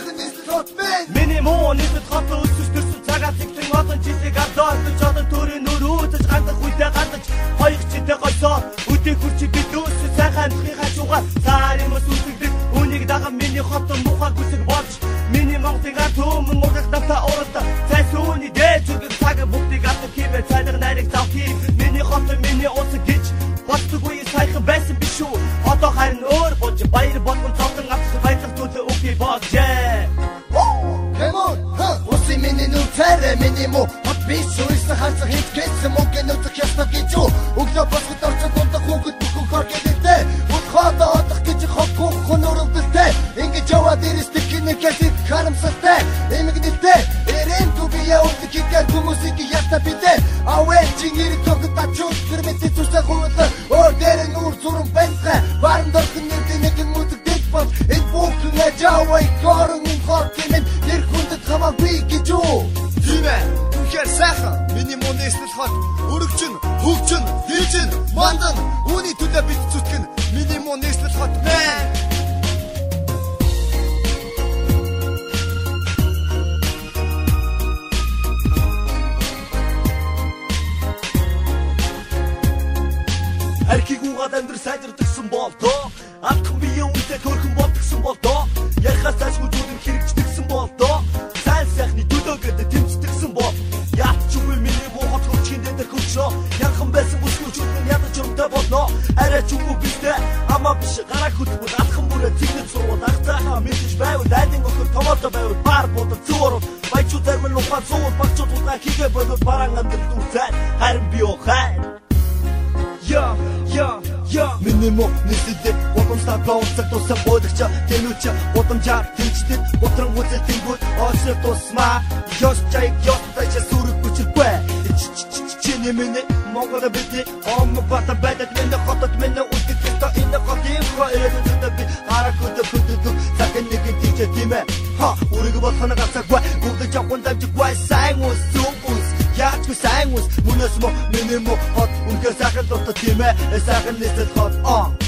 Миний муу нийтэд хот өсөж төрсөн цагаас ихтэн олон жилиг ардуулж одоо төрийн нүрүүтэж гандах үедээ гандаж хоёх чидээ гойсоо өдөө хүрч бид өсөж сайхан амтхын хажуугаар сарын мөс үсгдэг үнийг даган миний хот мухаг үсэг болж миний Монголын ард түмэн мургах давтаа уралда цайсууны дээд зүгт цаг бүгдийг авдаг хэмээн цайдаг найраг завхий миний хот миний ус гэж боддоггүй сайхан байсан биш үү одоо харин өөр болж баяр болгон цогтон авчих баялаг төлөө үгүй болжээ. Уси миний нүцэрэ миний мо хот биш үсэн ханцах хит гэсэн мөнгө нүцэх ястав гэж үү өглөө босгод орцод дундах хүүхэд бүхэн хоргедтэй утхаад одох гэж хот гухон өрөвдөлтэй ингэж яваад ирэстэй кинэкэсит харамсалтай эмгэнэлтэй эрэм тубия үлдэх хитэр хүмүүсийг яста битээ авээ чингэр тогт тачуу гэрмэт зүсэ хуулаа өөр дээр нүүр зүрэн бэнтэ баран дөрхөн нэг мөдөг дэт бод энэ бүхэн ажаавай горон хот гэмэн тэр хүндэт хамаагүй гэж үү тийм ээ үнэхээр сайхан миний мөнэслэл хот өргөжн хөгжн дижин мандан үүний төлөө бид зүтгэн миний мөнэслэл хот мэн Архиг угаад амьдр сайжирдагсан болдоо Атхан бие үнтэй төрхөн болдгсон болдоо Ярихаас цаашгүй зүрх хэрэгждэгсэн болдоо Сайн сайхны төлөөгөөд тэмцдэгсэн бол Яач үгүй миний бохот хөвчгийн дээр хөвчөө Янхан байсан бүсгүүчүүд ядаж юмтай болно Арай ч үгүй биштэй амаа биш гараа хөтбөл атхан бүрээ цэгнэд сурвал Ахтайхаа мэдэж байвал айдын өхөр томоотой байвал пар бодол зуурвал Баячуу зармын ухаан суул багчууд угаа хийгээ болвол бараан амьдрал дүүцай Харин би ухайн Миний мо нэсэлдэ Бодомстаа блоуцаг тусан бодогча Тэнүүча бодомжаар тэнчдэд Ботрон үзэл тэнгүүд Оошров тусмаа Ёс чайг ёс тайча сүрэг бүчилгүй Чиний миний Монголо бидний Оммог бата байдад Миний хотод миний үлдэх Тэсто энэ хотын Ирээдүйдээ би Харак өдөө хөдөдөг Цагын нэгэн тийчэ тиймэ Үрэг болохоно гацаггүй Бүгдэж авахын дамжиггүй Сайн үс зүг үс Яачгүй сайн үс Мөнөөс мо миний мо хот Үнэхээр сайхан дуртай тийм ээ Сайхан нэсэл хот